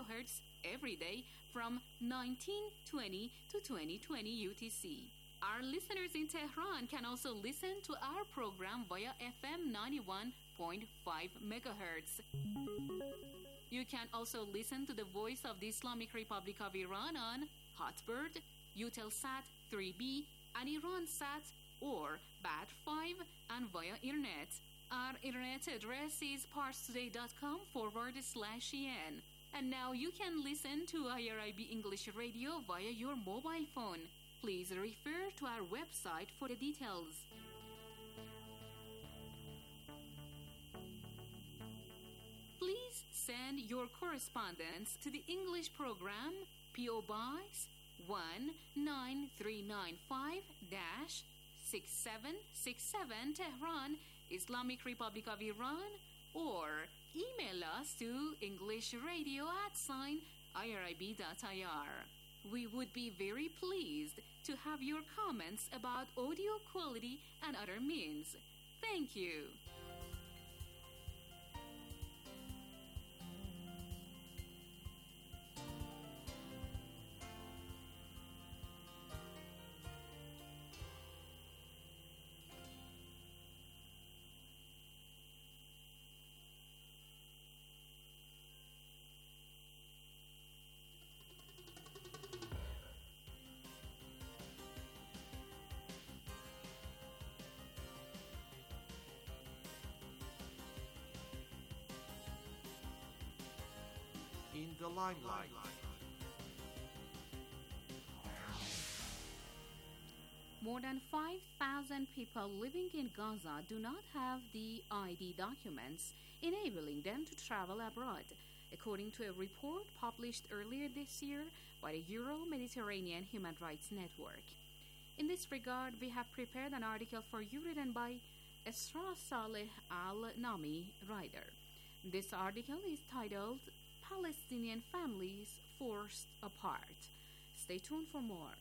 megahertz every day from 1920 to 2020 UTC. Our listeners in Tehran can also listen to our program via FM 91.5 megahertz. You can also listen to the Voice of the Islamic Republic of Iran on Hotbird, Eutelsat 3B, and IranSat or Bat5 and via Internet. Our internet address is parstoday.com/en. And now you can listen to IRIB English Radio via your mobile phone. Please refer to our website for the details. Please send your correspondence to the English program P.O. Box 19395-6767 Tehran, Islamic Republic of Iran, or email us to englishradio@irib.ir. We would be very pleased to have your comments about audio quality and other means. Thank you. In the limelight. More than 5,000 people living in Gaza do not have the ID documents enabling them to travel abroad, according to a report published earlier this year by the Euro-Mediterranean Human Rights Network. In this regard, we have prepared an article for you written by Esra Saleh Al-Nami, writer. This article is titled Palestinian Families Forced Apart. Stay tuned for more.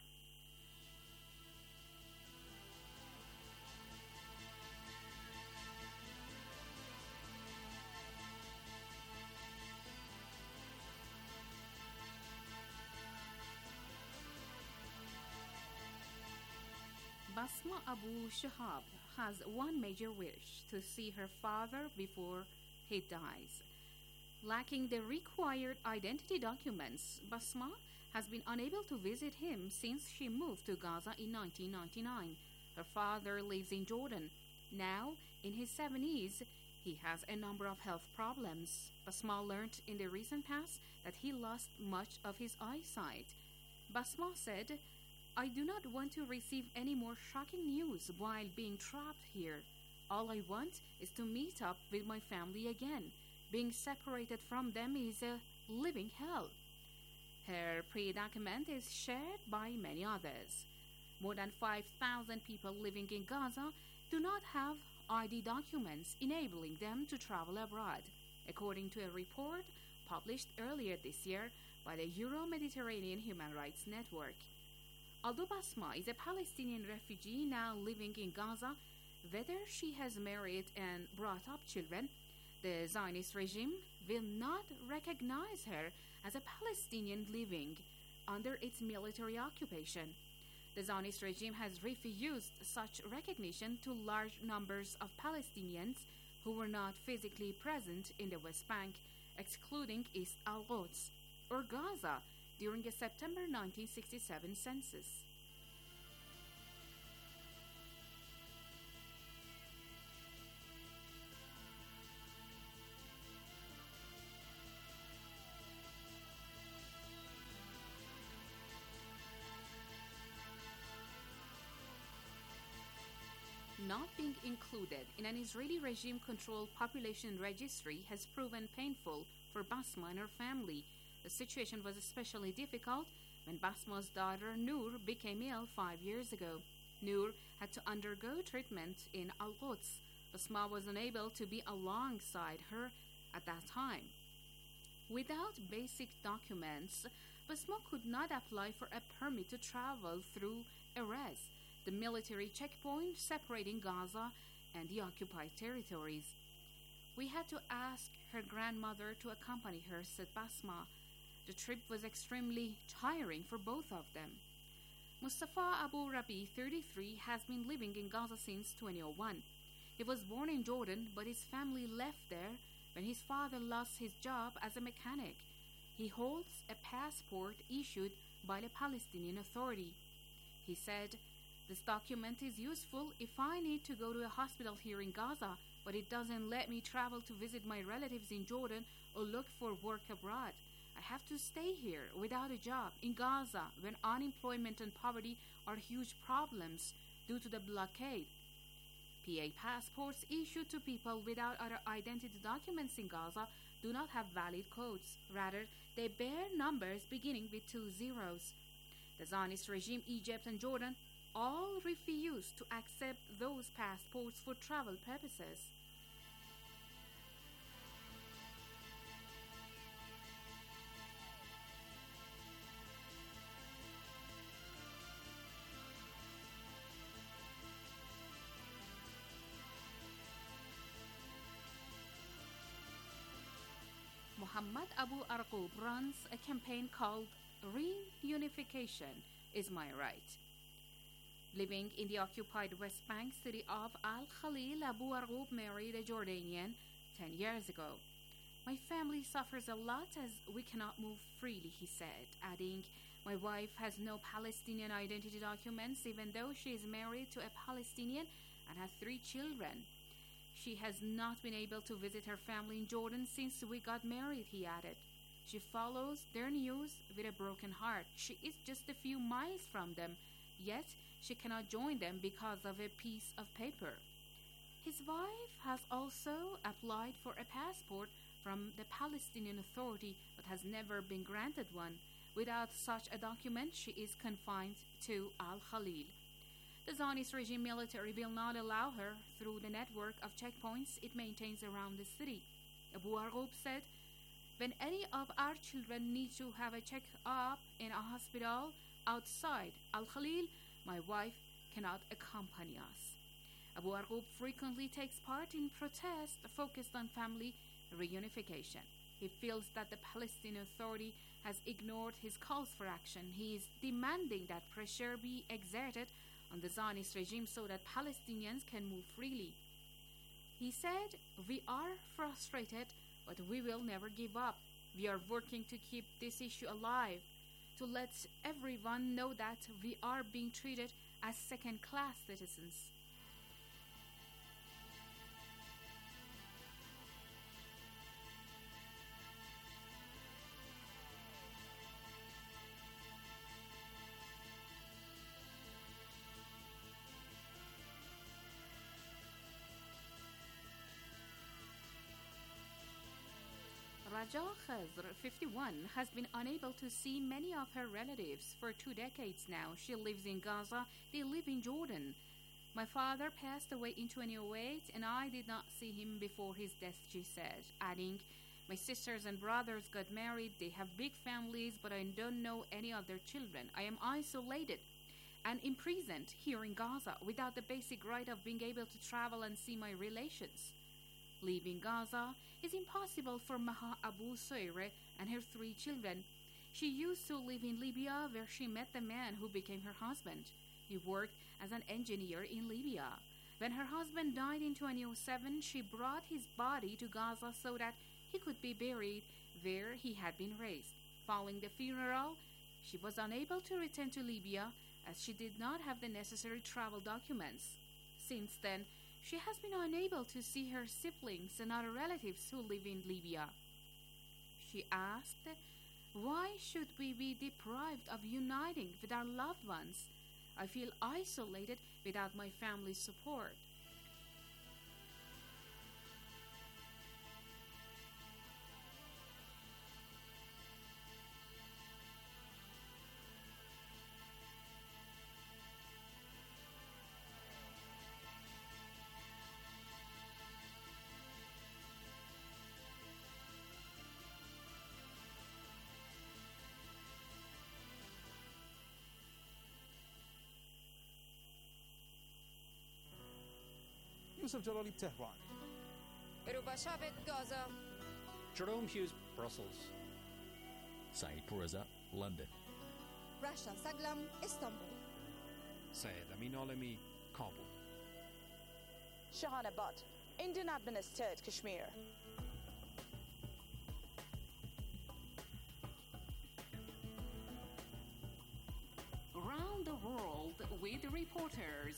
Basma Abu Shahab has one major wish: to see her father before he dies. Lacking the required identity documents, Basma has been unable to visit him since she moved to Gaza in 1999. Her father lives in Jordan. Now, in his 70s, he has a number of health problems. Basma learned in the recent past that he lost much of his eyesight. Basma said, "I do not want to receive any more shocking news while being trapped here. All I want is to meet up with my family again. Being separated from them is a living hell." Her predicament is shared by many others. More than 5,000 people living in Gaza do not have ID documents enabling them to travel abroad, according to a report published earlier this year by the Euro-Mediterranean Human Rights Network. Although Basma is a Palestinian refugee now living in Gaza, whether she has married and brought up children, the Zionist regime will not recognize her as a Palestinian living under its military occupation. The Zionist regime has refused such recognition to large numbers of Palestinians who were not physically present in the West Bank, excluding East Al-Quds or Gaza during a September 1967 census. Not being included in an Israeli regime-controlled population registry has proven painful for Basma and her family. The situation was especially difficult when Basma's daughter Noor became ill 5 years ago. Noor had to undergo treatment in Al-Quds. Basma was unable to be alongside her at that time. Without basic documents, Basma could not apply for a permit to travel through Erez, the military checkpoint separating Gaza and the occupied territories. "We had to ask her grandmother to accompany her," said Basma. The trip was extremely tiring for both of them. Mustafa Abu Rabi, 33, has been living in Gaza since 2001. He was born in Jordan, but his family left there when his father lost his job as a mechanic. He holds a passport issued by the Palestinian Authority. He said, "This document is useful if I need to go to a hospital here in Gaza, but it doesn't let me travel to visit my relatives in Jordan or look for work abroad. I have to stay here without a job in Gaza when unemployment and poverty are huge problems due to the blockade." PA passports issued to people without other identity documents in Gaza do not have valid codes. Rather, they bear numbers beginning with 2 zeros. The Zionist regime, Egypt, and Jordan all refuse to accept those passports for travel purposes. Muhammad Abu Arqub runs a campaign called Reunification is My Right. Living in the occupied West Bank city of Al Khalil, Abu Arqub married a Jordanian 10 years ago. "My family suffers a lot as we cannot move freely," he said, adding, "My wife has no Palestinian identity documents even though she is married to a Palestinian and has 3 children. She has not been able to visit her family in Jordan since we got married," he added. She follows their news with a broken heart. She is just a few miles from them, yet she cannot join them because of a piece of paper. His wife has also applied for a passport from the Palestinian Authority but has never been granted one. Without such a document, she is confined to Al Khalil. The Zionist regime military will not allow her through the network of checkpoints it maintains around the city. Abu Arqub said, "When any of our children need to have a check-up in a hospital outside Al Khalil, my wife cannot accompany us." Abu Arqub frequently takes part in protests focused on family reunification. He feels that the Palestinian Authority has ignored his calls for action. He is demanding that pressure be exerted on the Zionist regime so that Palestinians can move freely. He said, "We are frustrated, but we will never give up. We are working to keep this issue alive, to let everyone know that we are being treated as second-class citizens." Raja Khazr, 51, has been unable to see many of her relatives for 2 decades now. She lives in Gaza. They live in Jordan. "My father passed away in 2008 and I did not see him before his death," she said, adding, "My sisters and brothers got married. They have big families, but I don't know any of their children. I am isolated and imprisoned here in Gaza without the basic right of being able to travel and see my relations." Leaving Gaza is impossible for Maha Abu Soire and her 3 children. She used to live in Libya, where she met the man who became her husband. He worked as an engineer in Libya. When her husband died in 2007, she brought his body to Gaza so that he could be buried where he had been raised. Following the funeral, she was unable to return to Libya as she did not have the necessary travel documents. Since then, she has been unable to see her siblings and other relatives who live in Libya. She asked, "Why should we be deprived of uniting with our loved ones? I feel isolated without my family's support." Yusuf Jalali, Tehran. Rubashavet, Gaza. Jerome Hughes, Brussels. Saeed Pourreza, London. Rasha Saglam, Istanbul. Syed Amin Alami, Kabul. Shahana Butt, Indian administered Kashmir. Around the world with reporters.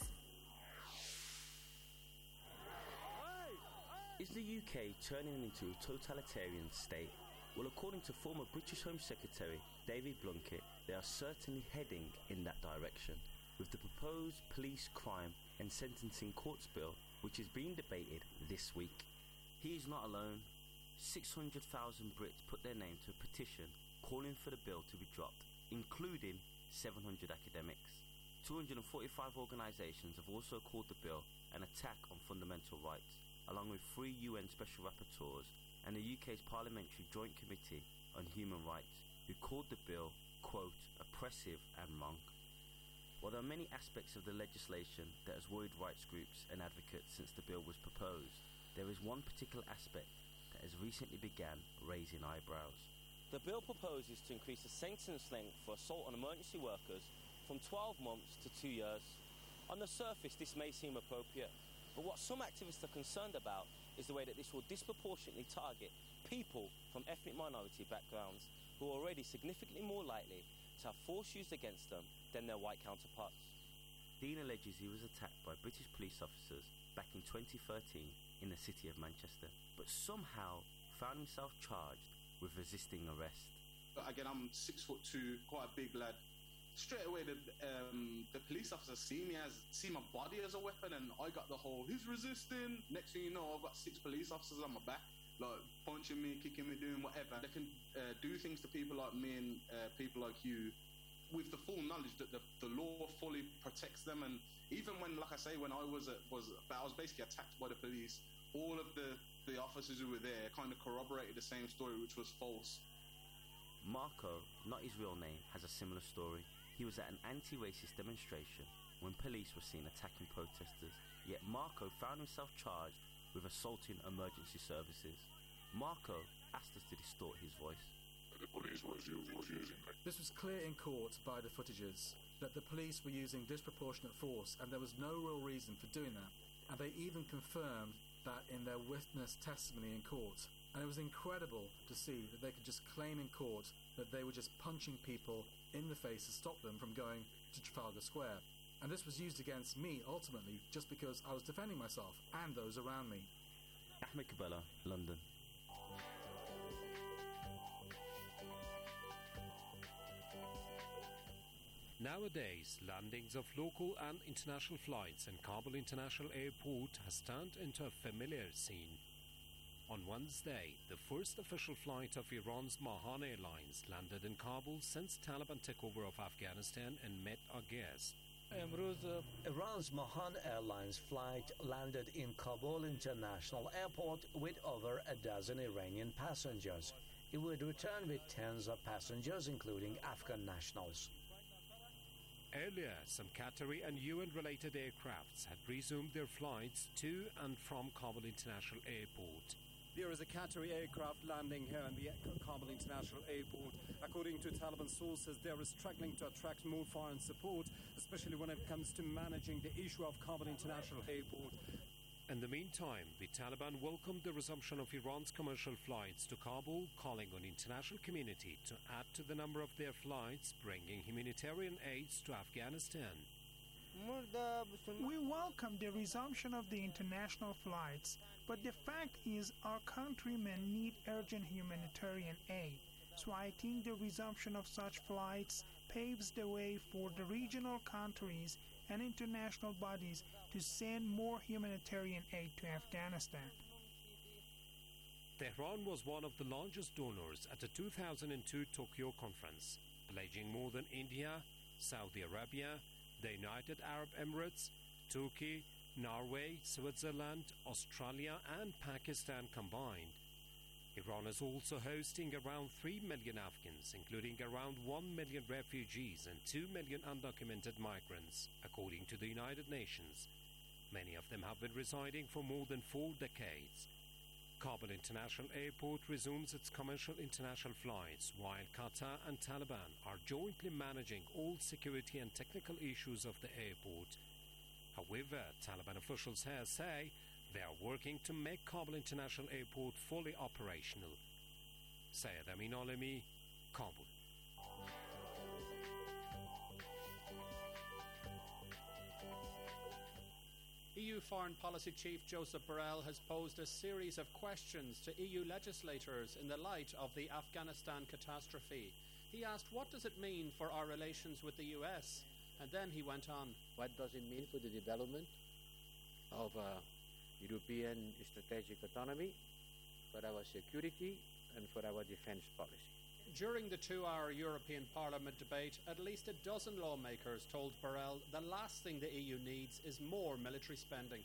Is the UK turning into a totalitarian state? Well, according to former British Home Secretary David Blunkett, they are certainly heading in that direction, with the proposed police crime and sentencing courts bill, which is being debated this week. He is not alone. 600,000 Brits put their name to a petition calling for the bill to be dropped, including 700 academics. 245 organisations have also called the bill an attack on fundamental rights, along with 3 UN Special Rapporteurs and the UK's Parliamentary Joint Committee on Human Rights, who called the bill, quote, oppressive and wrong. While there are many aspects of the legislation that has worried rights groups and advocates since the bill was proposed, there is one particular aspect that has recently began raising eyebrows. The bill proposes to increase the sentence length for assault on emergency workers from 12 months to 2 years. On the surface, this may seem appropriate, but what some activists are concerned about is the way that this will disproportionately target people from ethnic minority backgrounds who are already significantly more likely to have force used against them than their white counterparts. Dean alleges he was attacked by British police officers back in 2013 in the city of Manchester, but somehow found himself charged with resisting arrest. Again, I'm 6'2", quite a big lad. Straight away, the police officer see my body as a weapon, and I got the whole, he's resisting. Next thing you know, I've got 6 police officers on my back, like punching me, kicking me, doing whatever. They can do things to people like me and people like you with the full knowledge that the law fully protects them. And even when, like I say, when I was basically attacked by the police, all of the officers who were there kind of corroborated the same story, which was false. Marco, not his real name, has a similar story. He was at an anti-racist demonstration when police were seen attacking protesters, yet Marco found himself charged with assaulting emergency services. Marco asked us to distort his voice. The police was using me. This was clear in court by the footages that the police were using disproportionate force, and there was no real reason for doing that. And they even confirmed that in their witness testimony in court. And it was incredible to see that they could just claim in court that they were just punching people in the face to stop them from going to Trafalgar Square. And this was used against me, ultimately, just because I was defending myself and those around me. Ahmed Kabela, London. Nowadays, landings of local and international flights in Kabul International Airport has turned into a familiar scene. On Wednesday, the first official flight of Iran's Mahan Airlines landed in Kabul since Taliban takeover of Afghanistan in mid-August. Iran's Mahan Airlines flight landed in Kabul International Airport with over a dozen Iranian passengers. It would return with tens of passengers, including Afghan nationals. Earlier, some Qatari and UN-related aircrafts had resumed their flights to and from Kabul International Airport. There is a Qatari aircraft landing here in the Kabul International Airport. According to Taliban sources, they are struggling to attract more foreign support, especially when it comes to managing the issue of Kabul International Airport. In the meantime, the Taliban welcomed the resumption of Iran's commercial flights to Kabul, calling on the international community to add to the number of their flights, bringing humanitarian aids to Afghanistan. We welcome the resumption of the international flights, but the fact is our countrymen need urgent humanitarian aid. So I think the resumption of such flights paves the way for the regional countries and international bodies to send more humanitarian aid to Afghanistan. Tehran was one of the largest donors at the 2002 Tokyo conference, pledging more than India, Saudi Arabia, the United Arab Emirates, Turkey, Norway, Switzerland, Australia and Pakistan combined. Iran is also hosting around 3 million Afghans, including around 1 million refugees and 2 million undocumented migrants, according to the United Nations. Many of them have been residing for more than 4 decades. Kabul International Airport resumes its commercial international flights, while Qatar and Taliban are jointly managing all security and technical issues of the airport. However, Taliban officials here say they are working to make Kabul International Airport fully operational. Syed Amin Alemi, Kabul. EU Foreign Policy Chief Joseph Borrell has posed a series of questions to EU legislators in the light of the Afghanistan catastrophe. He asked, what does it mean for our relations with the US? And then he went on. What does it mean for the development of European strategic autonomy, for our security, and for our defense policy? During the 2-hour European Parliament debate, at least a dozen lawmakers told Borrell the last thing the EU needs is more military spending.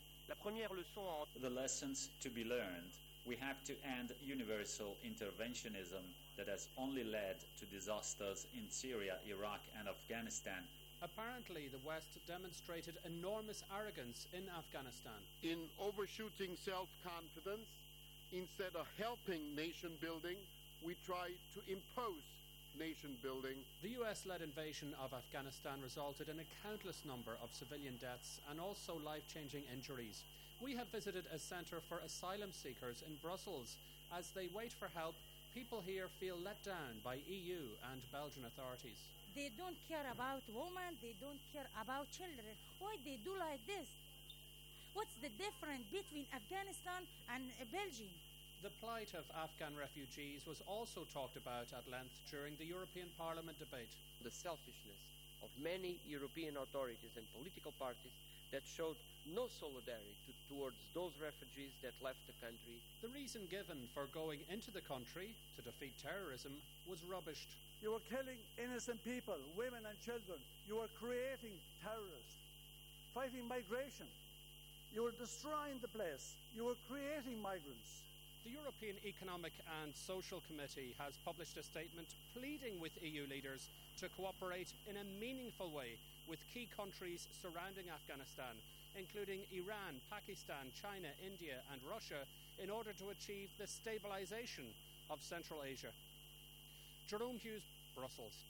The lessons to be learned. We have to end universal interventionism that has only led to disasters in Syria, Iraq, and Afghanistan. Apparently, the West demonstrated enormous arrogance in Afghanistan. In overshooting self-confidence, instead of helping nation building, we try to impose nation building. The US-led invasion of Afghanistan resulted in a countless number of civilian deaths and also life-changing injuries. We have visited a centre for asylum seekers in Brussels. As they wait for help, people here feel let down by EU and Belgian authorities. They don't care about women, they don't care about children. Why they do like this? What's the difference between Afghanistan and Belgium? The plight of Afghan refugees was also talked about at length during the European Parliament debate. The selfishness of many European authorities and political parties that showed no solidarity towards those refugees that left the country. The reason given for going into the country to defeat terrorism was rubbished. You are killing innocent people, women and children. You are creating terrorists, fighting migration. You are destroying the place. You are creating migrants. The European Economic and Social Committee has published a statement pleading with EU leaders to cooperate in a meaningful way with key countries surrounding Afghanistan, including Iran, Pakistan, China, India and Russia, in order to achieve the stabilization of Central Asia. Jerome Hughes, Brussels.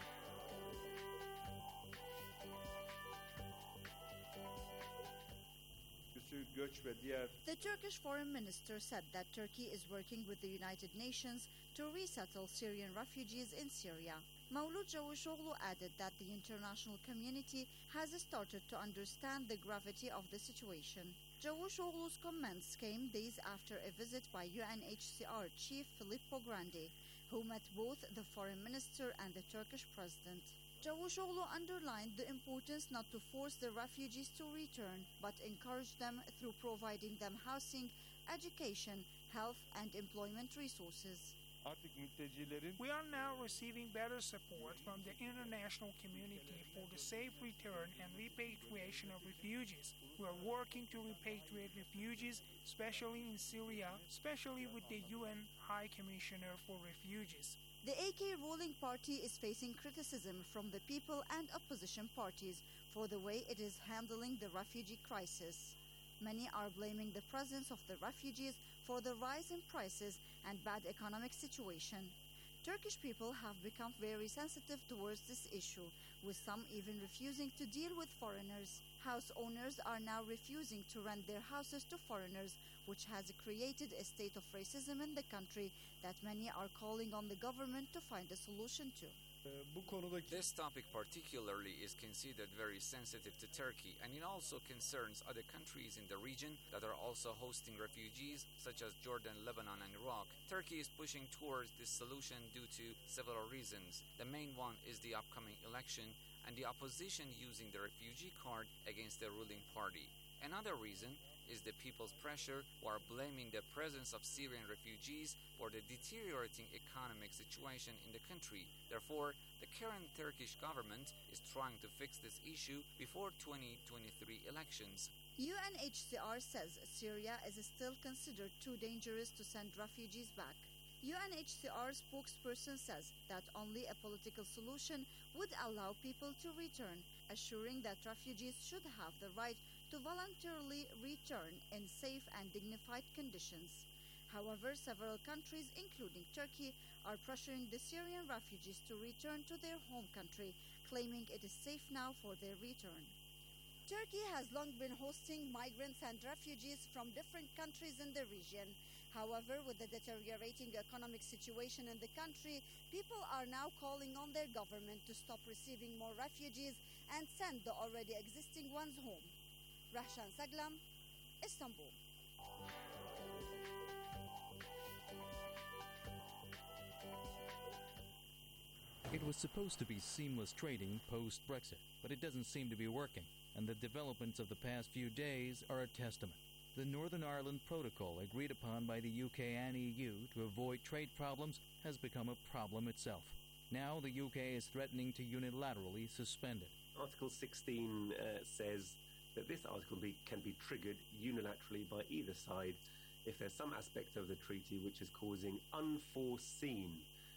The Turkish foreign minister said that Turkey is working with the United Nations to resettle Syrian refugees in Syria. Mevlut Cavusoglu added that the international community has started to understand the gravity of the situation. Cavusoglu's comments came days after a visit by UNHCR chief Filippo Grandi, who met both the foreign minister and the Turkish president. Cavusoglu underlined the importance not to force the refugees to return, but encourage them through providing them housing, education, health and employment resources. We are now receiving better support from the international community for the safe return and repatriation of refugees. We are working to repatriate refugees, especially in Syria, especially with the UN High Commissioner for Refugees. The AK ruling party is facing criticism from the people and opposition parties for the way it is handling the refugee crisis. Many are blaming the presence of the refugees for the rise in prices and bad economic situation. Turkish people have become very sensitive towards this issue, with some even refusing to deal with foreigners. House owners are now refusing to rent their houses to foreigners, which has created a state of racism in the country that many are calling on the government to find a solution to. This topic particularly is considered very sensitive to Turkey, and it also concerns other countries in the region that are also hosting refugees, such as Jordan, Lebanon, and Iraq. Turkey is pushing towards this solution due to several reasons. The main one is the upcoming election and the opposition using the refugee card against the ruling party. Another reason is the people's pressure, who are blaming the presence of Syrian refugees for the deteriorating economic situation in the country. Therefore, the current Turkish government is trying to fix this issue before 2023 elections. UNHCR says Syria is still considered too dangerous to send refugees back. UNHCR spokesperson says that only a political solution would allow people to return, assuring that refugees should have the right to voluntarily return in safe and dignified conditions. However, several countries, including Turkey, are pressuring the Syrian refugees to return to their home country, claiming it is safe now for their return. Turkey has long been hosting migrants and refugees from different countries in the region. However, with the deteriorating economic situation in the country, people are now calling on their government to stop receiving more refugees and send the already existing ones home. Rahshan Saglam, Istanbul. It was supposed to be seamless trading post-Brexit, but it doesn't seem to be working, and the developments of the past few days are a testament. The Northern Ireland Protocol, agreed upon by the UK and EU to avoid trade problems, has become a problem itself. Now the UK is threatening to unilaterally suspend it. Article 16 says that this article can be triggered unilaterally by either side if there's some aspect of the treaty which is causing unforeseen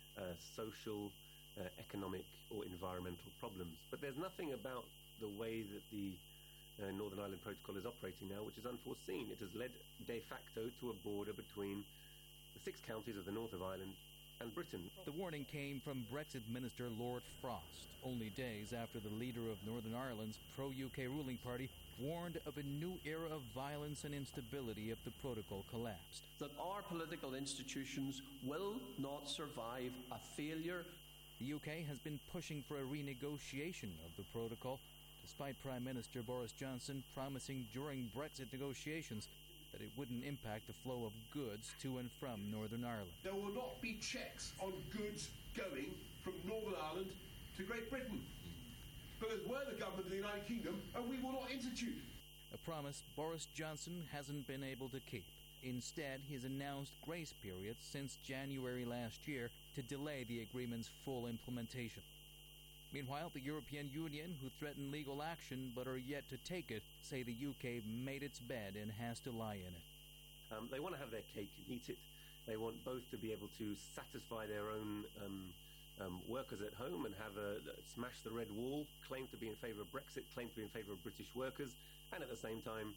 social, economic or environmental problems. But there's nothing about the way that the Northern Ireland Protocol is operating now which is unforeseen. It has led de facto to a border between the 6 counties of the north of Ireland and Britain. The warning came from Brexit Minister Lord Frost, only days after the leader of Northern Ireland's pro-UK ruling party warned of a new era of violence and instability if the protocol collapsed. That our political institutions will not survive a failure. The UK has been pushing for a renegotiation of the protocol, despite Prime Minister Boris Johnson promising during Brexit negotiations that it wouldn't impact the flow of goods to and from Northern Ireland. There will not be checks on goods going from Northern Ireland to Great Britain, because we're the government of the United Kingdom and we will not institute. A promise Boris Johnson hasn't been able to keep. Instead, he has announced grace periods since January last year to delay the agreement's full implementation. Meanwhile, the European Union, who threaten legal action but are yet to take it, say the UK made its bed and has to lie in it. They want to have their cake and eat it. They want both to be able to satisfy their own workers at home and have smash the red wall, claim to be in favour of Brexit, claim to be in favour of British workers, and at the same time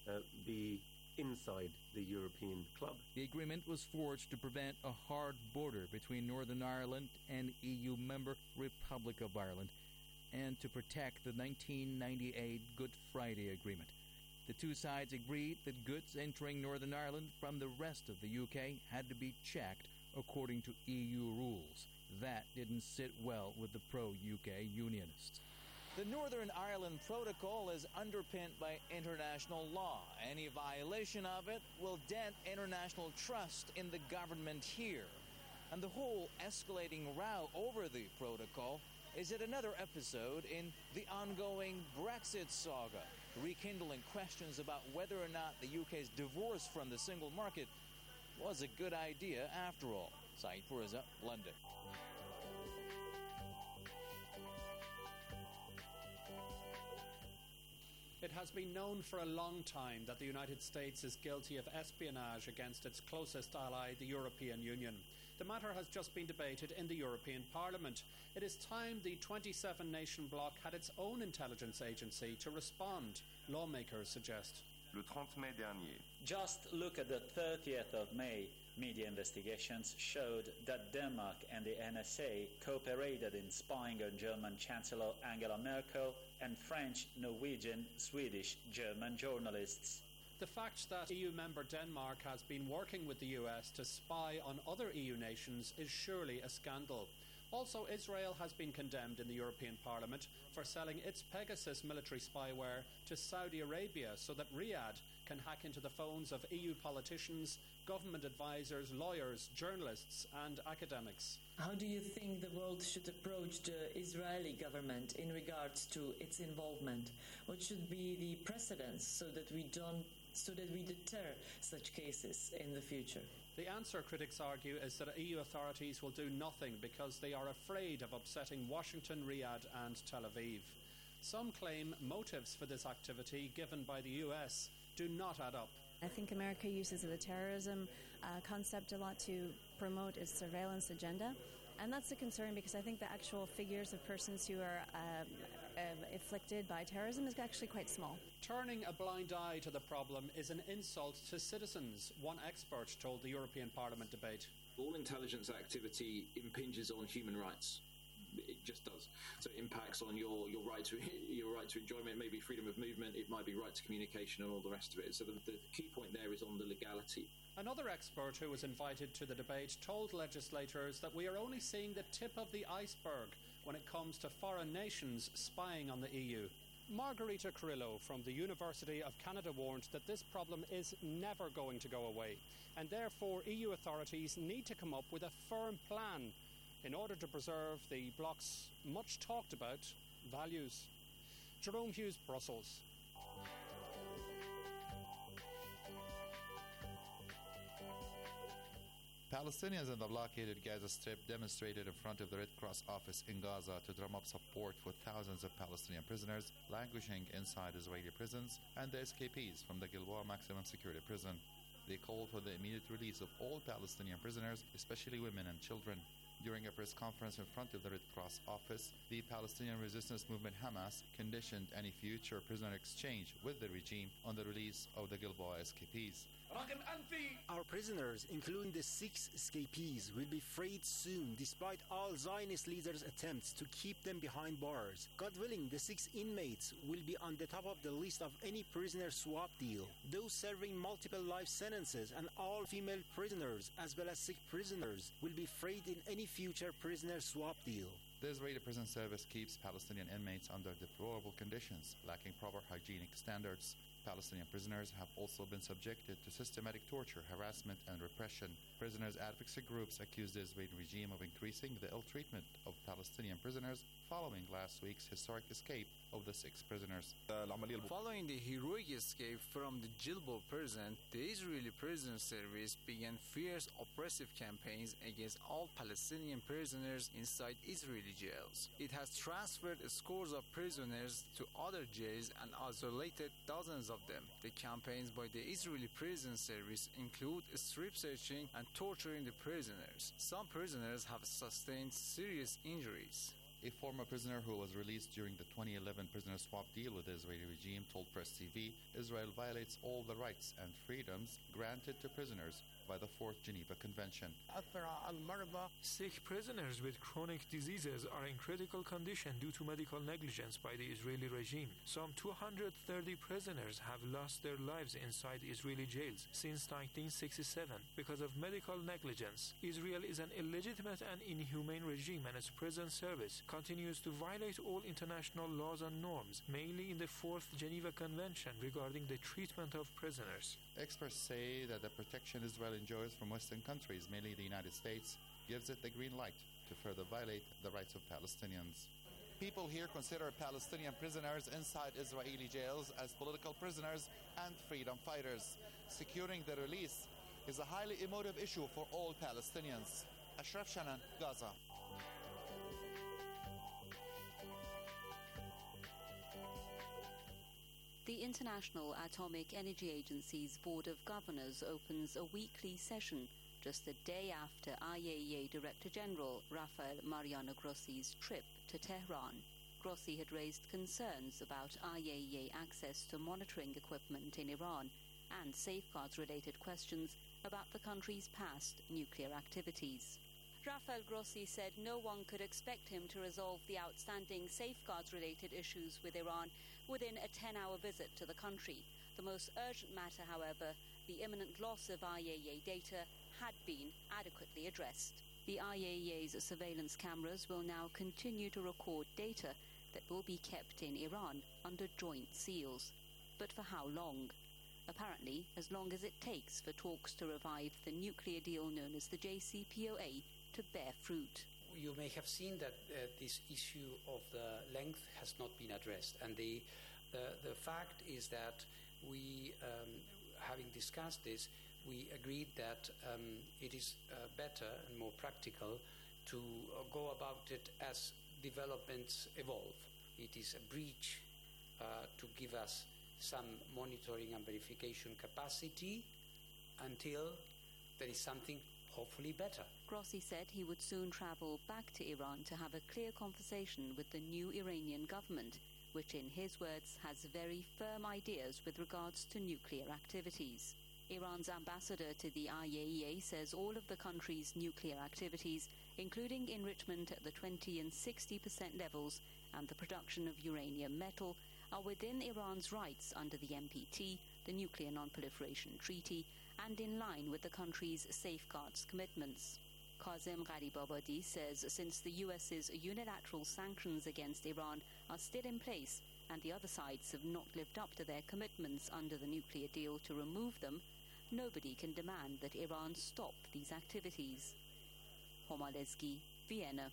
be inside the European club. The agreement was forged to prevent a hard border between Northern Ireland and EU member Republic of Ireland, and to protect the 1998 Good Friday Agreement. The two sides agreed that goods entering Northern Ireland from the rest of the UK had to be checked according to EU rules. That didn't sit well with the pro-UK unionists. The Northern Ireland Protocol is underpinned by international law. Any violation of it will dent international trust in the government here. And the whole escalating row over the protocol is yet another episode in the ongoing Brexit saga, rekindling questions about whether or not the UK's divorce from the single market was a good idea after all. Saeed Puriza, London. It has been known for a long time that the United States is guilty of espionage against its closest ally, the European Union. The matter has just been debated in the European Parliament. It is time the 27-nation bloc had its own intelligence agency to respond, lawmakers suggest. Le 30 mai dernier. Just look at the 30th of May. Media investigations showed that Denmark and the NSA cooperated in spying on German Chancellor Angela Merkel and French, Norwegian, Swedish, German journalists. The fact that EU member Denmark has been working with the US to spy on other EU nations is surely a scandal. Also, Israel has been condemned in the European Parliament for selling its Pegasus military spyware to Saudi Arabia so that Riyadh can hack into the phones of EU politicians, government advisors, lawyers, journalists and academics. How do you think the world should approach the Israeli government in regards to its involvement? What should be the precedents so that we deter such cases in the future? The answer, critics argue, is that EU authorities will do nothing because they are afraid of upsetting Washington, Riyadh and Tel Aviv. Some claim motives for this activity given by the US do not add up. I think America uses the terrorism concept a lot to promote its surveillance agenda, And that's a concern because I think the actual figures of persons who are afflicted by terrorism is actually quite small. Turning a blind eye to the problem is an insult to citizens, one expert told the European Parliament debate. All intelligence activity impinges on human rights. It just does. So it impacts on your right to enjoyment, maybe freedom of movement, it might be right to communication and all the rest of it. So the key point there is on the legality. Another expert who was invited to the debate told legislators that we are only seeing the tip of the iceberg when it comes to foreign nations spying on the EU. Margarita Carrillo from the University of Canada warned that this problem is never going to go away, and therefore EU authorities need to come up with a firm plan in order to preserve the bloc's much talked about values. Jerome Hughes, Brussels. Palestinians in the blockaded Gaza Strip demonstrated in front of the Red Cross office in Gaza to drum up support for thousands of Palestinian prisoners languishing inside Israeli prisons and the escapees from the Gilboa maximum security prison. They called for the immediate release of all Palestinian prisoners, especially women and children. During a press conference in front of the Red Cross office, the Palestinian resistance movement Hamas conditioned any future prisoner exchange with the regime on the release of the Gilboa escapees. Our prisoners, including the 6 escapees, will be freed soon despite all Zionist leaders' attempts to keep them behind bars. God willing, the 6 inmates will be on the top of the list of any prisoner swap deal. Those serving multiple life sentences and all female prisoners as well as Sikh prisoners will be freed in any future prisoner swap deal. The Israeli prison service keeps Palestinian inmates under deplorable conditions, lacking proper hygienic standards. Palestinian prisoners have also been subjected to systematic torture, harassment, and repression. Prisoners' advocacy groups accuse the Israeli regime of increasing the ill treatment of Palestinian prisoners following last week's historic escape of the 6 prisoners. Following the heroic escape from the Gilboa prison, the Israeli prison service began fierce oppressive campaigns against all Palestinian prisoners inside Israeli jails. It has transferred scores of prisoners to other jails and isolated dozens of them. The campaigns by the Israeli prison service include strip searching and torturing the prisoners. Some prisoners have sustained serious injuries. A former prisoner who was released during the 2011 prisoner swap deal with the Israeli regime told Press TV Israel violates all the rights and freedoms granted to prisoners by the 4th Geneva Convention. Sikh prisoners with chronic diseases are in critical condition due to medical negligence by the Israeli regime. Some 230 prisoners have lost their lives inside Israeli jails since 1967 because of medical negligence. Israel is an illegitimate and inhumane regime, and its prison service continues to violate all international laws and norms, mainly in the 4th Geneva Convention regarding the treatment of prisoners. Experts say that the protection Israel enjoys from Western countries, mainly the United States, gives it the green light to further violate the rights of Palestinians. People here consider Palestinian prisoners inside Israeli jails as political prisoners and freedom fighters. Securing their release is a highly emotive issue for all Palestinians. Ashraf Shannon, Gaza. The International Atomic Energy Agency's Board of Governors opens a weekly session just a day after IAEA Director General Rafael Mariano Grossi's trip to Tehran. Grossi had raised concerns about IAEA access to monitoring equipment in Iran and safeguards-related questions about the country's past nuclear activities. Rafael Grossi said no one could expect him to resolve the outstanding safeguards-related issues with Iran within a 10-hour visit to the country. The most urgent matter, however, the imminent loss of IAEA data, had been adequately addressed. The IAEA's surveillance cameras will now continue to record data that will be kept in Iran under joint seals. But for how long? Apparently, as long as it takes for talks to revive the nuclear deal known as the JCPOA to bear fruit. You may have seen that this issue of the length has not been addressed, and the fact is that we, having discussed this, we agreed that it is better and more practical to go about it as developments evolve. It is a breach to give us some monitoring and verification capacity until there is something hopefully better. Grossi said he would soon travel back to Iran to have a clear conversation with the new Iranian government, which in his words has very firm ideas with regards to nuclear activities. Iran's ambassador to the IAEA says all of the country's nuclear activities, including enrichment at the 20 and 60% levels and the production of uranium metal, are within Iran's rights under the NPT, the Nuclear Non-Proliferation Treaty, and in line with the country's safeguards commitments. Kazem Gharibabadi says since the US's unilateral sanctions against Iran are still in place and the other sides have not lived up to their commitments under the nuclear deal to remove them, nobody can demand that Iran stop these activities. Homa Lezgi, Vienna.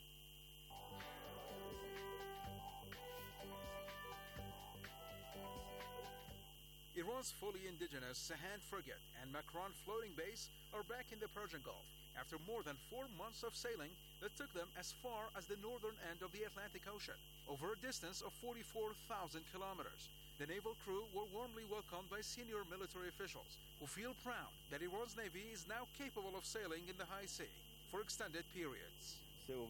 Iran's fully indigenous Sahand frigate and Makran floating base are back in the Persian Gulf after more than 4 months of sailing that took them as far as the northern end of the Atlantic Ocean, over a distance of 44,000 kilometers. The naval crew were warmly welcomed by senior military officials who feel proud that Iran's Navy is now capable of sailing in the high sea for extended periods.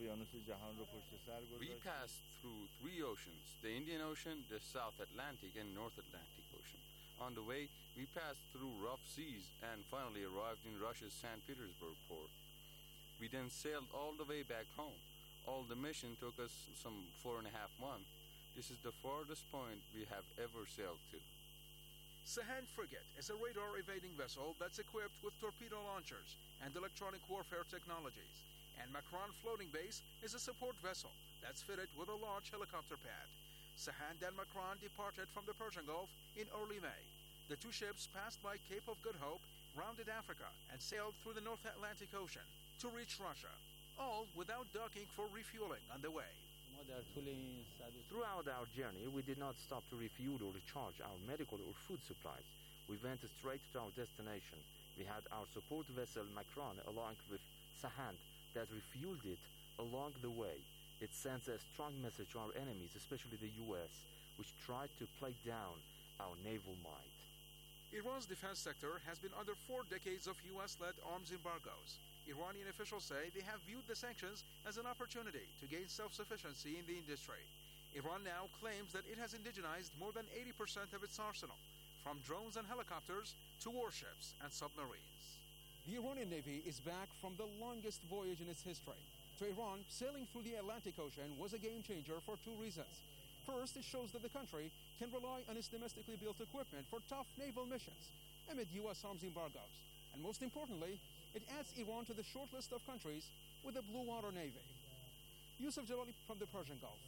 We passed through 3 oceans, the Indian Ocean, the South Atlantic, and North Atlantic Ocean. On the way, we passed through rough seas and finally arrived in Russia's St. Petersburg port. We then sailed all the way back home. All the mission took us some 4.5 months. This is the farthest point we have ever sailed to. Sahand frigate is a radar-evading vessel that's equipped with torpedo launchers and electronic warfare technologies. And Makran floating base is a support vessel that's fitted with a large helicopter pad. Sahand and Makran departed from the Persian Gulf in early May. The 2 ships passed by Cape of Good Hope, rounded Africa, and sailed through the North Atlantic Ocean to reach Russia, all without docking for refueling on the way. Throughout our journey, we did not stop to refuel or recharge our medical or food supplies. We went straight to our destination. We had our support vessel Makran along with Sahand that refueled it along the way. It sends a strong message to our enemies, especially the U.S., which tried to play down our naval might. Iran's defense sector has been under 4 decades of U.S.-led arms embargoes. Iranian officials say they have viewed the sanctions as an opportunity to gain self-sufficiency in the industry. Iran now claims that it has indigenized more than 80% of its arsenal, from drones and helicopters to warships and submarines. The Iranian Navy is back from the longest voyage in its history. To Iran, sailing through the Atlantic Ocean was a game-changer for 2 reasons. First, it shows that the country can rely on its domestically built equipment for tough naval missions amid U.S. arms embargoes. And most importantly, it adds Iran to the short list of countries with a blue water navy. Yusuf Jalali from the Persian Gulf.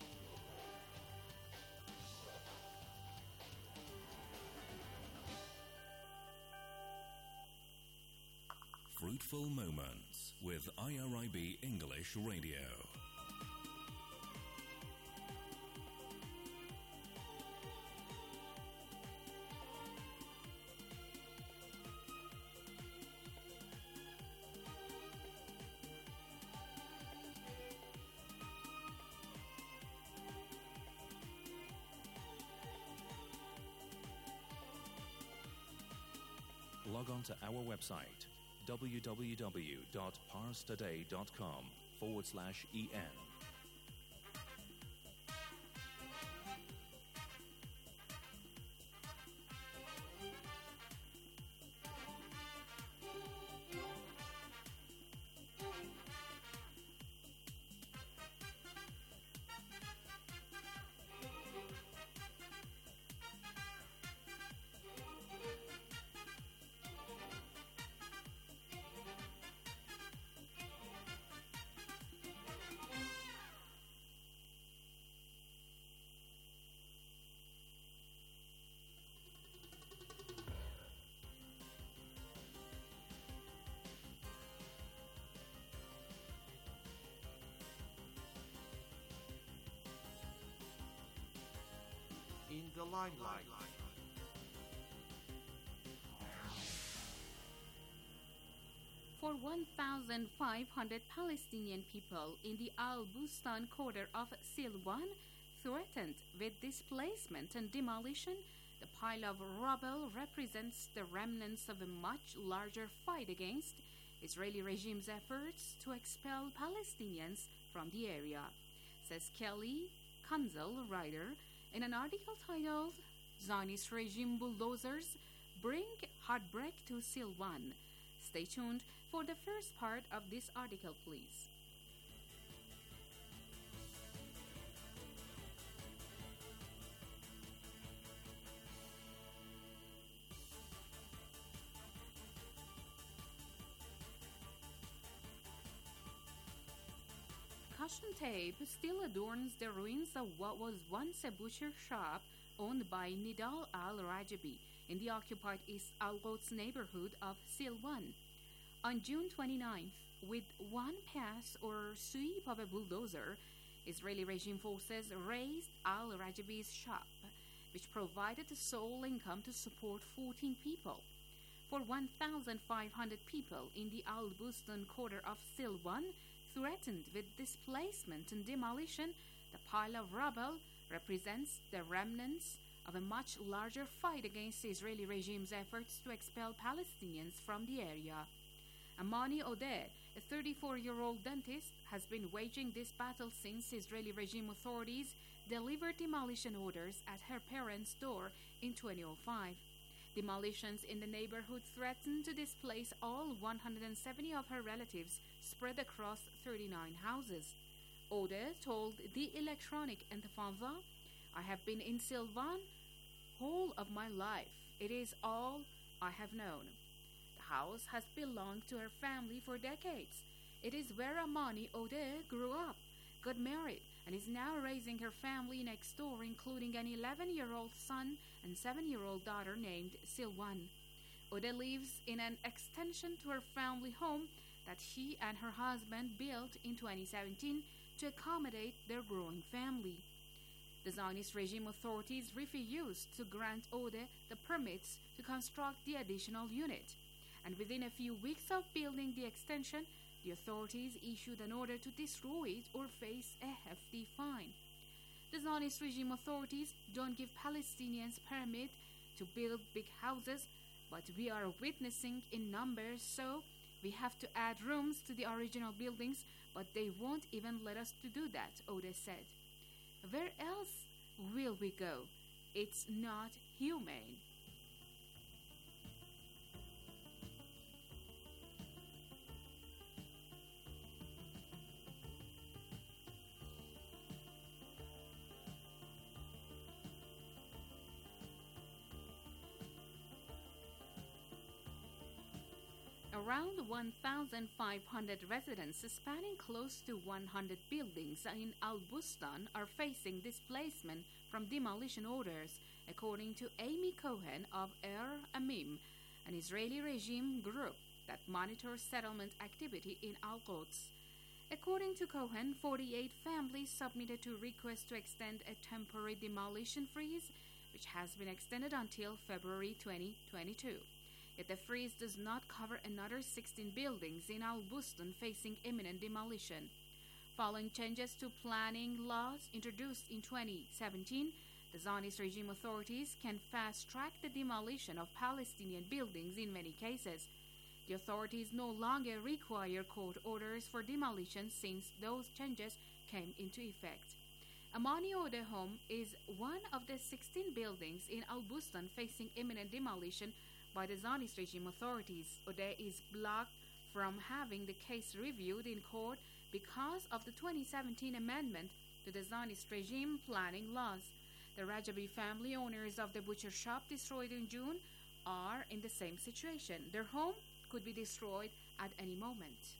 Fruitful Moments with IRIB English Radio. Log on to our website www.parstoday.com/en. In the limelight. For 1,500 Palestinian people in the Al-Bustan quarter of Silwan threatened with displacement and demolition, the pile of rubble represents the remnants of a much larger fight against Israeli regime's efforts to expel Palestinians from the area, says Kelly Kunzel, writer, in an article titled Zionist Regime Bulldozers Bring Heartbreak to Silwan. Stay tuned for the first part of this article, please. Caution tape still adorns the ruins of what was once a butcher shop owned by Nidal al-Rajabi in the occupied East Al-Quds neighborhood of Silwan. On June 29th, with one pass or sweep of a bulldozer, Israeli regime forces razed al-Rajabi's shop, which provided the sole income to support 14 people. For 1,500 people in the Al-Bustan quarter of Silwan, threatened with displacement and demolition, the pile of rubble represents the remnants of a much larger fight against the Israeli regime's efforts to expel Palestinians from the area. Amani Odeh, a 34-year-old dentist, has been waging this battle since Israeli regime authorities delivered demolition orders at her parents' door in 2005. Demolitions in the neighborhood threatened to displace all 170 of her relatives spread across 39 houses. Odeh told the Electronic Intifada, "I have been in Silwan whole of my life. It is all I have known. The house has belonged to her family for decades. It is where Amani Odeh grew up, got married, and is now raising her family next door, including an 11-year-old son and 7-year-old daughter named Silwan. Odeh lives in an extension to her family home that she and her husband built in 2017 to accommodate their growing family." The Zionist regime authorities refused to grant Odeh the permits to construct the additional unit, and within a few weeks of building the extension, the authorities issued an order to destroy it or face a hefty fine. The Zionist regime authorities don't give Palestinians permit to build big houses, but we are witnessing in numbers, so we have to add rooms to the original buildings, but they won't even let us to do that, Odeh said. Where else will we go? It's not humane. Around 1,500 residents spanning close to 100 buildings in Al-Bustan are facing displacement from demolition orders, according to Amy Cohen of Amim, an Israeli regime group that monitors settlement activity in Al-Quds. According to Cohen, 48 families submitted to request to extend a temporary demolition freeze, which has been extended until February 2022. Yet the freeze does not cover another 16 buildings in Al-Bustan facing imminent demolition. Following changes to planning laws introduced in 2017, the Zionist regime authorities can fast-track the demolition of Palestinian buildings in many cases. The authorities no longer require court orders for demolition since those changes came into effect. Amani Odeh home is one of the 16 buildings in Al-Bustan facing imminent demolition by the Zionist regime authorities. Odeh is blocked from having the case reviewed in court because of the 2017 amendment to the Zionist regime planning laws. The Rajabi family, owners of the butcher shop destroyed in June, are in the same situation. Their home could be destroyed at any moment.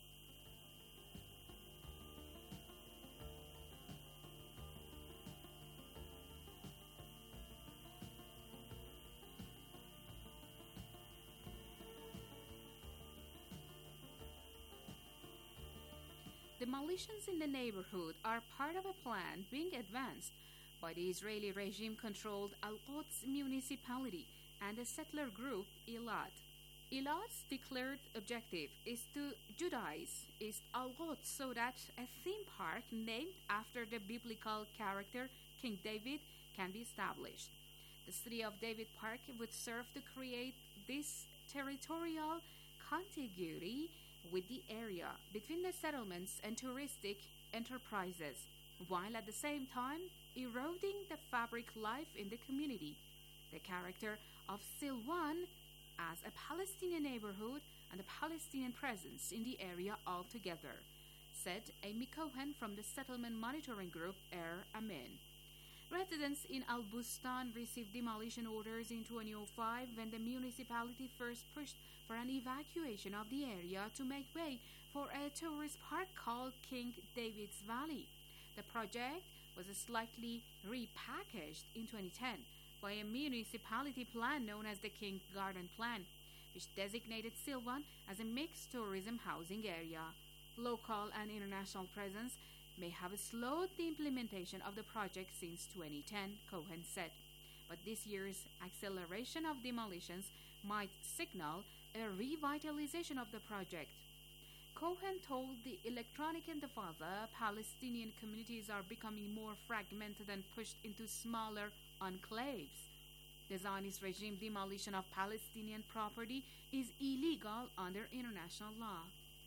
Demolitions in the neighborhood are part of a plan being advanced by the Israeli regime-controlled Al-Quds municipality and the settler group Elad. Elad's declared objective is to Judaize East Al-Quds so that a theme park named after the biblical character King David can be established. The City of David Park would serve to create this territorial contiguity with the area between the settlements and touristic enterprises, while at the same time eroding the fabric life in the community. The character of Silwan as a Palestinian neighborhood and a Palestinian presence in the area altogether, said Amy Cohen from the settlement monitoring group Amin. Residents in Al Bustan received demolition orders in 2005 when the municipality first pushed for an evacuation of the area to make way for a tourist park called King David's Valley. The project was slightly repackaged in 2010 by a municipality plan known as the King Garden Plan, which designated Silwan as a mixed tourism housing area. Local and international presence may have slowed the implementation of the project since 2010, Cohen said. But this year's acceleration of demolitions might signal a revitalization of the project. Cohen told the Electronic Intifada Palestinian communities are becoming more fragmented and pushed into smaller enclaves. The Zionist regime demolition of Palestinian property is illegal under international law.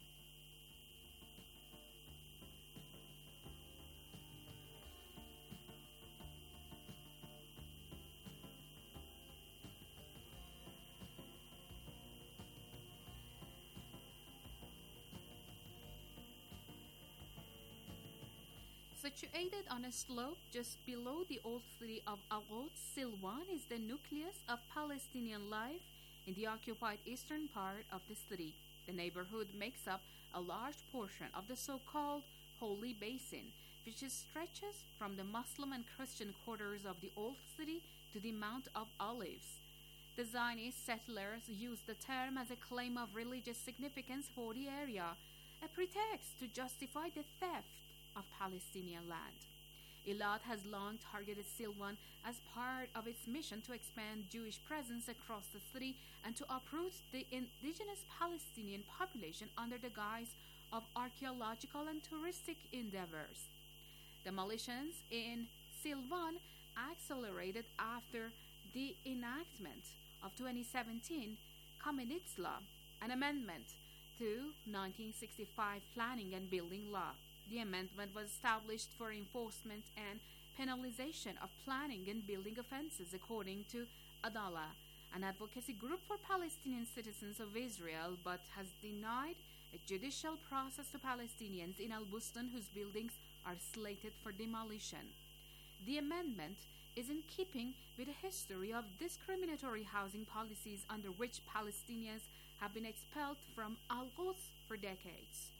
Situated on a slope just below the old city of Al-Quds, Silwan is the nucleus of Palestinian life in the occupied eastern part of the city. The neighborhood makes up a large portion of the so-called Holy Basin, which stretches from the Muslim and Christian quarters of the old city to the Mount of Olives. The Zionist settlers used the term as a claim of religious significance for the area, a pretext to justify the theft of Palestinian land. Eilat has long targeted Silwan as part of its mission to expand Jewish presence across the city and to uproot the indigenous Palestinian population under the guise of archaeological and touristic endeavors. Demolitions in Silwan accelerated after the enactment of 2017 Kamenetz Law, an amendment to 1965 Planning and Building Law. The amendment was established for enforcement and penalization of planning and building offenses, according to Adala, an advocacy group for Palestinian citizens of Israel, but has denied a judicial process to Palestinians in Al Bustan whose buildings are slated for demolition. The amendment is in keeping with a history of discriminatory housing policies under which Palestinians have been expelled from Al-Quds for decades.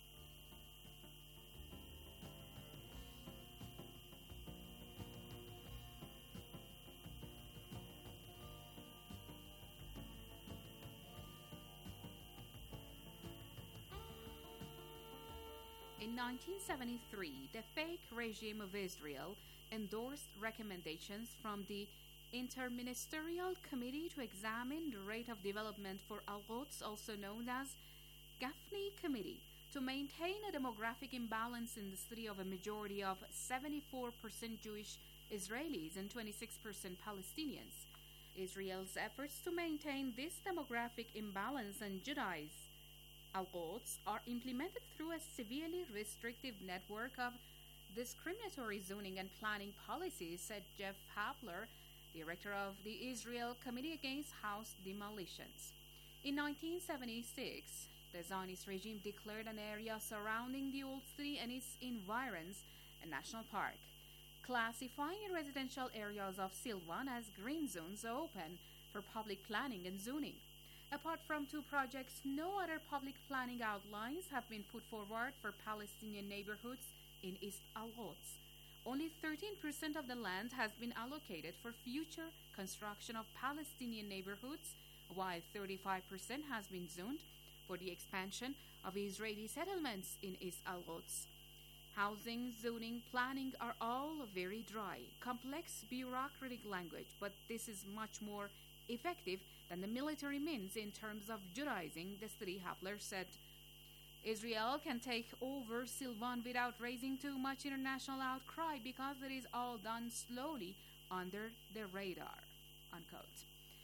In 1973, the fake regime of Israel endorsed recommendations from the Interministerial Committee to examine the rate of development for Al-Quds, also known as Gafni Committee, to maintain a demographic imbalance in the city of a majority of 74% Jewish Israelis and 26% Palestinians. Israel's efforts to maintain this demographic imbalance and Judaize Al-Quds are implemented through a severely restrictive network of discriminatory zoning and planning policies, said Jeff Hapler, director of the Israel Committee Against House Demolitions. In 1976, the Zionist regime declared an area surrounding the old city and its environs a national park, classifying residential areas of Silwan as green zones open for public planning and zoning. Apart from two projects, no other public planning outlines have been put forward for Palestinian neighborhoods in East Al-Quds. Only 13% of the land has been allocated for future construction of Palestinian neighborhoods, while 35% has been zoned for the expansion of Israeli settlements in East Al-Quds. Housing, zoning, planning are all very dry, complex bureaucratic language, but this is much more effective than the military means in terms of Judaizing, the city, Hapler said. Israel can take over Silwan without raising too much international outcry because it is all done slowly under the radar, unquote.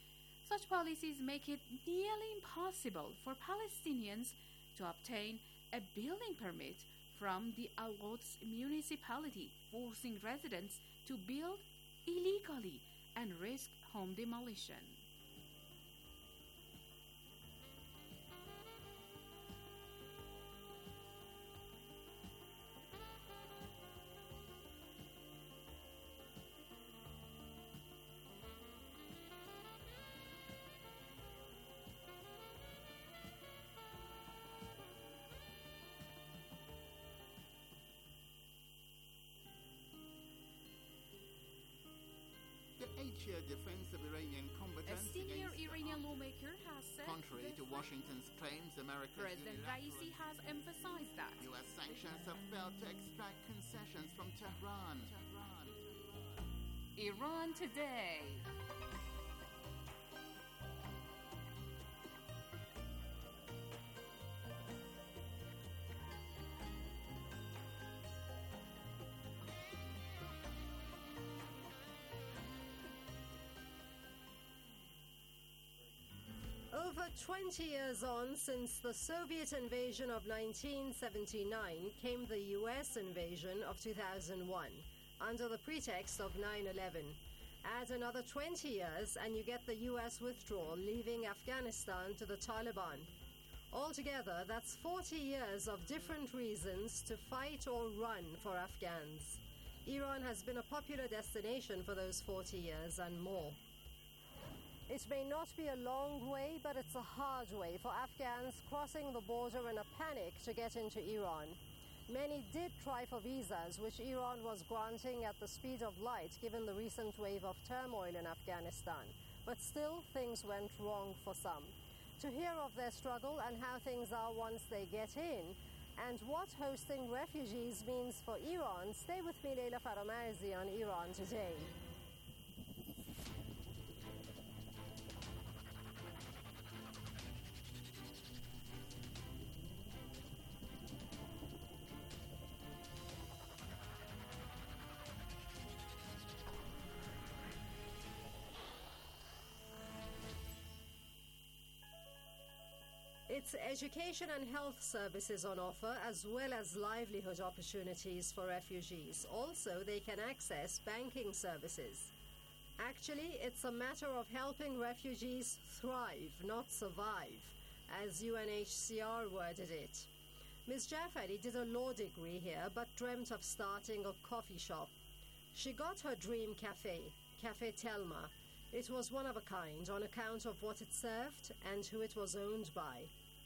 Such policies make it nearly impossible for Palestinians to obtain a building permit from the Al-Quds municipality, forcing residents to build illegally and risk home demolition. The 8-year defense of Iranian combatants A senior against Iranian lawmaker has said contrary to Washington's claims, America's President Raisi has emphasized that U.S. sanctions have failed to extract concessions from Tehran. Iran Today. Over 20 years on since the Soviet invasion of 1979 came the U.S. invasion of 2001 under the pretext of 9/11. Add another 20 years and you get the U.S. withdrawal, leaving Afghanistan to the Taliban. Altogether, that's 40 years of different reasons to fight or run for Afghans. Iran has been a popular destination for those 40 years and more. It may not be a long way, but it's a hard way for Afghans crossing the border in a panic to get into Iran. Many did try for visas, which Iran was granting at the speed of light given the recent wave of turmoil in Afghanistan. But still, things went wrong for some. To hear of their struggle and how things are once they get in, and what hosting refugees means for Iran, stay with me, Leila Faramarzi, on Iran Today. It's education and health services on offer, as well as livelihood opportunities for refugees. Also, they can access banking services. Actually, it's a matter of helping refugees thrive, not survive, as UNHCR worded it. Ms. Jafari did a law degree here, but dreamt of starting a coffee shop. She got her dream cafe, Cafe Telma. It was one of a kind on account of what it served and who it was owned by.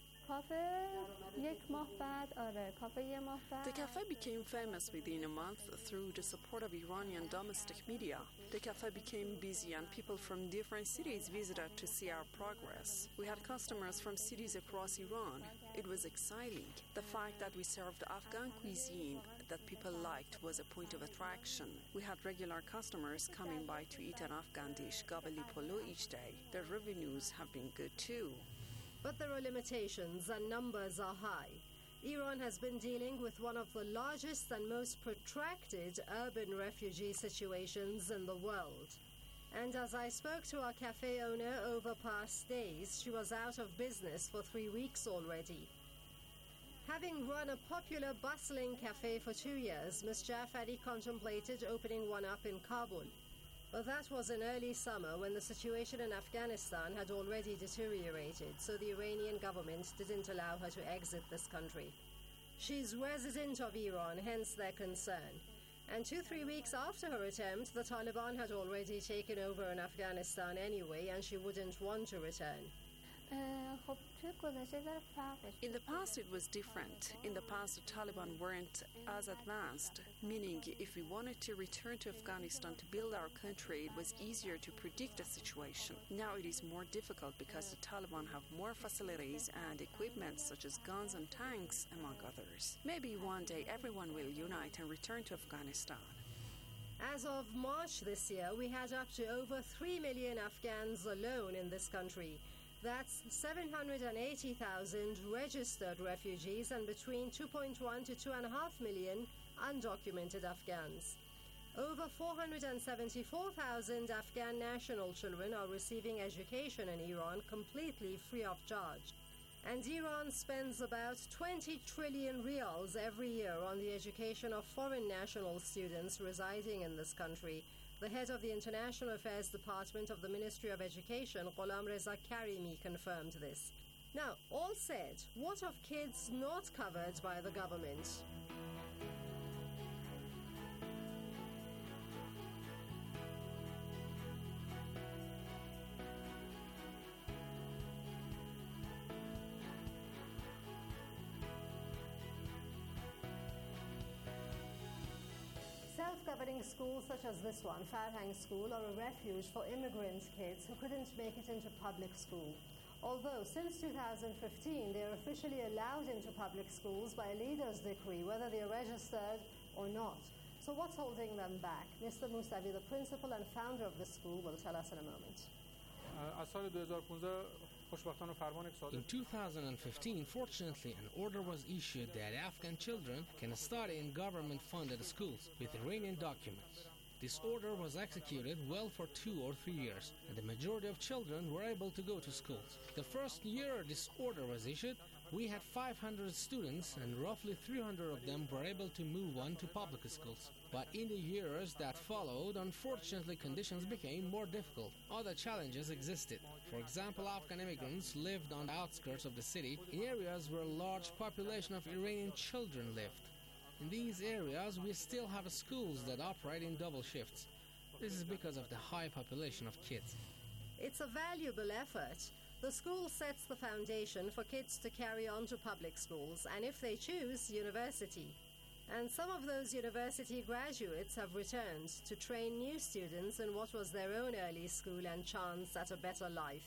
The cafe became famous within a month through the support of Iranian domestic media. The cafe became busy and people from different cities visited to see our progress. We had customers from cities across Iran. It was exciting. The fact that we served Afghan cuisine that people liked was a point of attraction. We had regular customers coming by to eat an Afghan dish, gabali polo, each day. Their revenues have been good too. But there are limitations and numbers are high. Iran has been dealing with one of the largest and most protracted urban refugee situations in the world. And as I spoke to our cafe owner over past days, she was out of business for 3 weeks already. Having run a popular bustling cafe for 2 years, Ms. Jafari contemplated opening one up in Kabul. But that was in early summer when the situation in Afghanistan had already deteriorated, so the Iranian government didn't allow her to exit this country. She's resident of Iran, hence their concern. And 2-3 weeks after her attempt, the Taliban had already taken over in Afghanistan anyway, and she wouldn't want to return. In the past, it was different. In the past, the Taliban weren't as advanced, meaning if we wanted to return to Afghanistan to build our country, it was easier to predict the situation. Now it is more difficult because the Taliban have more facilities and equipment such as guns and tanks, among others. Maybe one day everyone will unite and return to Afghanistan. As of March this year, we had up to over 3 million Afghans alone in this country. That's 780,000 registered refugees and between 2.1 to 2.5 million undocumented Afghans. Over 474,000 Afghan national children are receiving education in Iran completely free of charge. And Iran spends about 20 trillion riyals every year on the education of foreign national students residing in this country. The head of the International Affairs Department of the Ministry of Education, Ghulam Reza Karimi, confirmed this. Now, all said, what of kids not covered by the government? Self-governing schools such as this one, Farhang School, are a refuge for immigrant kids who couldn't make it into public school. Although since 2015 they are officially allowed into public schools by a leader's decree, whether they are registered or not. So what's holding them back? Mr. Mousavi, the principal and founder of the school, will tell us in a moment. In 2015, fortunately, an order was issued that Afghan children can study in government-funded schools with Iranian documents. This order was executed well for 2 or 3 years, and the majority of children were able to go to schools. The first year this order was issued, we had 500 students, and roughly 300 of them were able to move on to public schools. But in the years that followed, unfortunately, conditions became more difficult. Other challenges existed. For example, Afghan immigrants lived on the outskirts of the city, in areas where a large population of Iranian children lived. In these areas, we still have schools that operate in double shifts. This is because of the high population of kids. It's a valuable effort. The school sets the foundation for kids to carry on to public schools, and if they choose, university. And some of those university graduates have returned to train new students in what was their own early school and chance at a better life.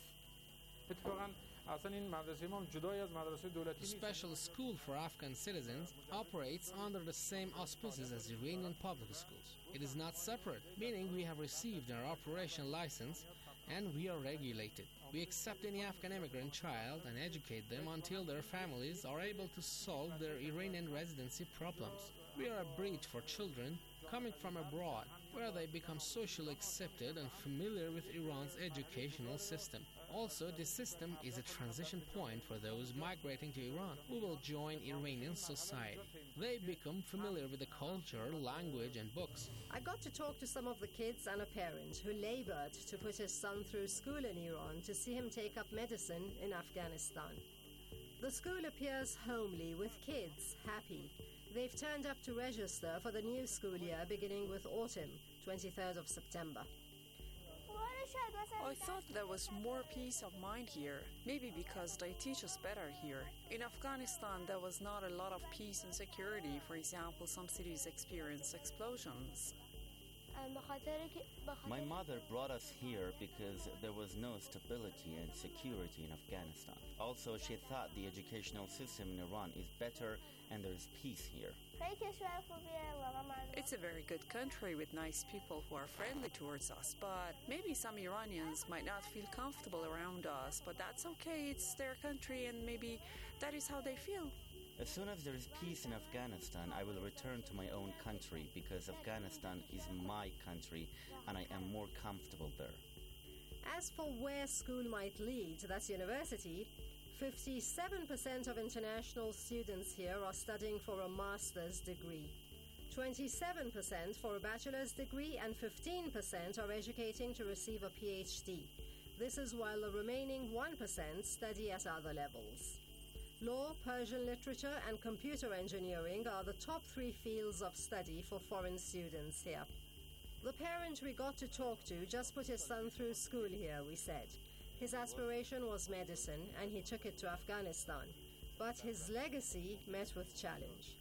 The special school for Afghan citizens operates under the same auspices as Iranian public schools. It is not separate, meaning we have received our operation license and we are regulated. We accept any Afghan immigrant child and educate them until their families are able to solve their Iranian residency problems. We are a bridge for children coming from abroad, where they become socially accepted and familiar with Iran's educational system. Also, this system is a transition point for those migrating to Iran who will join Iranian society. They become familiar with the culture, language, and books. I got to talk to some of the kids and a parent who labored to put his son through school in Iran to see him take up medicine in Afghanistan. The school appears homely, with kids happy. They've turned up to register for the new school year beginning with autumn, 23rd of September. I thought there was more peace of mind here, maybe because they teach us better here. In Afghanistan, there was not a lot of peace and security. For example, some cities experienced explosions. My mother brought us here because there was no stability and security in Afghanistan. Also, she thought the educational system in Iran is better and there's peace here. It's a very good country with nice people who are friendly towards us, but maybe some Iranians might not feel comfortable around us, but that's okay, it's their country and maybe that is how they feel. As soon as there is peace in Afghanistan, I will return to my own country because Afghanistan is my country and I am more comfortable there. As for where school might lead, that's university, 57% of international students here are studying for a master's degree. 27% for a bachelor's degree and 15% are educating to receive a PhD. This is while the remaining 1% study at other levels. Law, Persian literature, and computer engineering are the top 3 fields of study for foreign students here. The parent we got to talk to just put his son through school here, we said. His aspiration was medicine, and he took it to Afghanistan. But his legacy met with challenge.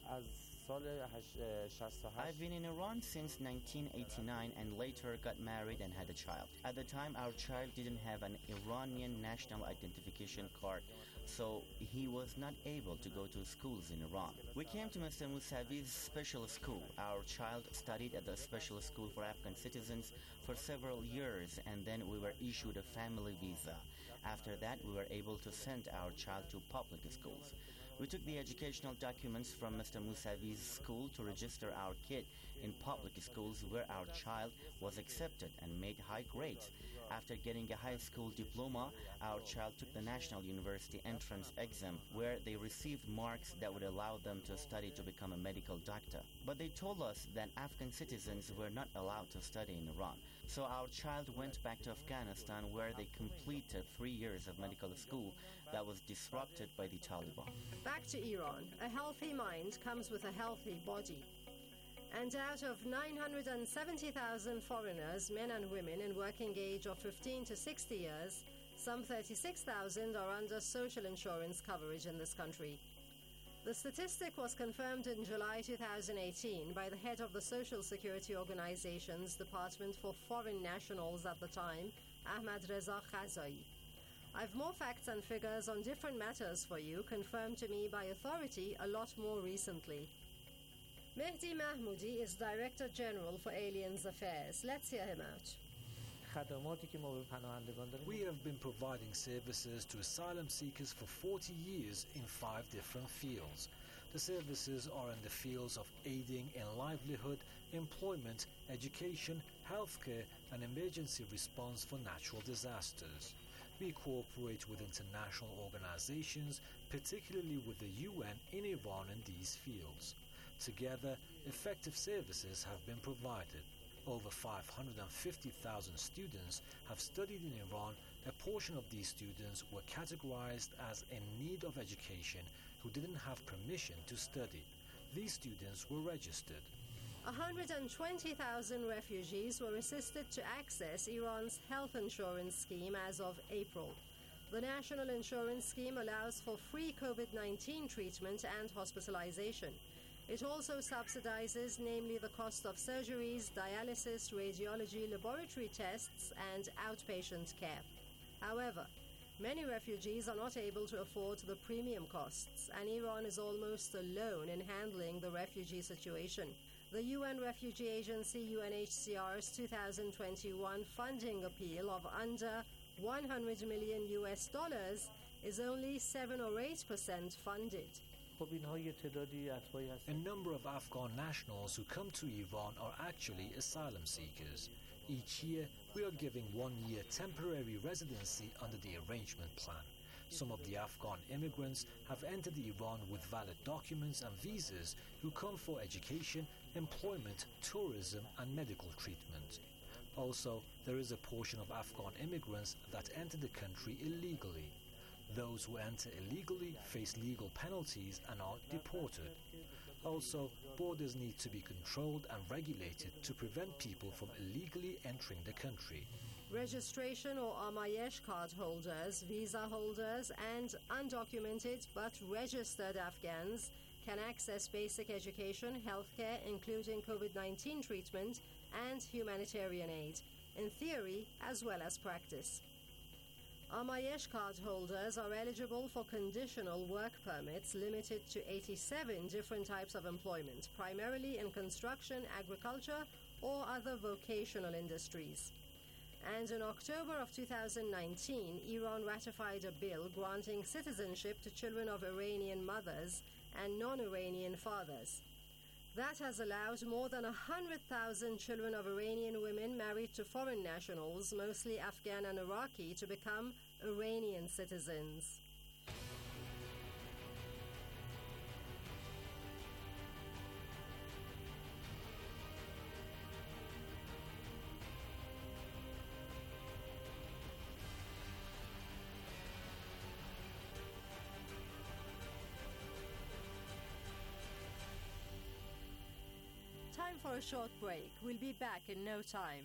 I've been in Iran since 1989 and later got married and had a child. At the time, our child didn't have an Iranian national identification card, so he was not able to go to schools in Iran. We came to Mr. Mousavi's special school. Our child studied at the special school for Afghan citizens for several years, and then we were issued a family visa. After that, we were able to send our child to public schools. We took the educational documents from Mr. Mousavi's school to register our kid in public schools where our child was accepted and made high grades. After getting a high school diploma, our child took the National University entrance exam where they received marks that would allow them to study to become a medical doctor. But they told us that Afghan citizens were not allowed to study in Iran. So our child went back to Afghanistan where they completed 3 years of medical school that was disrupted by the Taliban. Back to Iran. A healthy mind comes with a healthy body. And out of 970,000 foreigners, men and women in working age of 15 to 60 years, some 36,000 are under social insurance coverage in this country. The statistic was confirmed in July 2018 by the head of the Social Security Organization's Department for Foreign Nationals at the time, Ahmad Reza Khazai. I've more facts and figures on different matters for you, confirmed to me by authority a lot more recently. Mehdi Mahmoudi is Director General for Aliens Affairs. Let's hear him out. We have been providing services to asylum seekers for 40 years in 5 different fields. The services are in the fields of aiding in livelihood, employment, education, healthcare, and emergency response for natural disasters. We cooperate with international organizations, particularly with the UN in Iran in these fields. Together, effective services have been provided. Over 550,000 students have studied in Iran. A portion of these students were categorized as in need of education who didn't have permission to study. These students were registered. 120,000 refugees were assisted to access Iran's health insurance scheme as of April. The National Insurance Scheme allows for free COVID-19 treatment and hospitalization. It also subsidizes, namely, the cost of surgeries, dialysis, radiology, laboratory tests, and outpatient care. However, many refugees are not able to afford the premium costs, and Iran is almost alone in handling the refugee situation. The UN Refugee Agency UNHCR's 2021 funding appeal of under $100 million is only 7 or 8% funded. A number of Afghan nationals who come to Iran are actually asylum seekers. Each year, we are giving 1-year temporary residency under the arrangement plan. Some of the Afghan immigrants have entered Iran with valid documents and visas who come for education, employment, tourism, and medical treatment. Also, there is a portion of Afghan immigrants that enter the country illegally. Those who enter illegally face legal penalties and are deported. Also, borders need to be controlled and regulated to prevent people from illegally entering the country. Registration or Amayesh card holders, visa holders, and undocumented but registered Afghans can access basic education, healthcare, including COVID-19 treatment, and humanitarian aid, in theory as well as practice. Amayesh card holders are eligible for conditional work permits limited to 87 different types of employment, primarily in construction, agriculture, or other vocational industries. And in October of 2019, Iran ratified a bill granting citizenship to children of Iranian mothers and non-Iranian fathers. That has allowed more than 100,000 children of Iranian women married to foreign nationals, mostly Afghan and Iraqi, to become Iranian citizens. Time for a short break. We'll be back in no time.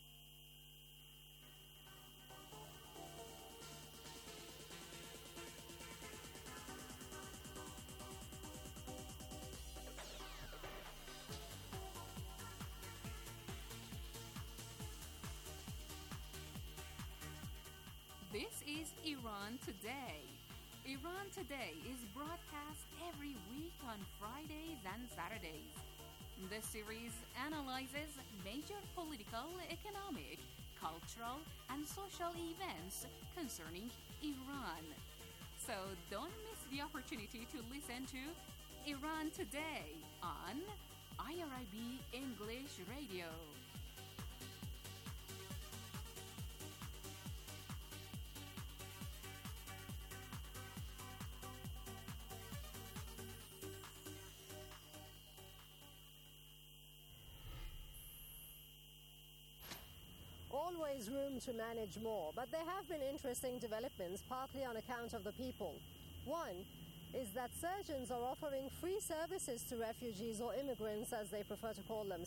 This is Iran Today. Iran Today is broadcast every week on Fridays and Saturdays. The series analyzes major political, economic, cultural, and social events concerning Iran. So don't miss the opportunity to listen to Iran Today on IRIB English Radio. Always room to manage more, but there have been interesting developments, partly on account of the people. One is that surgeons are offering free services to refugees or immigrants, as they prefer to call them,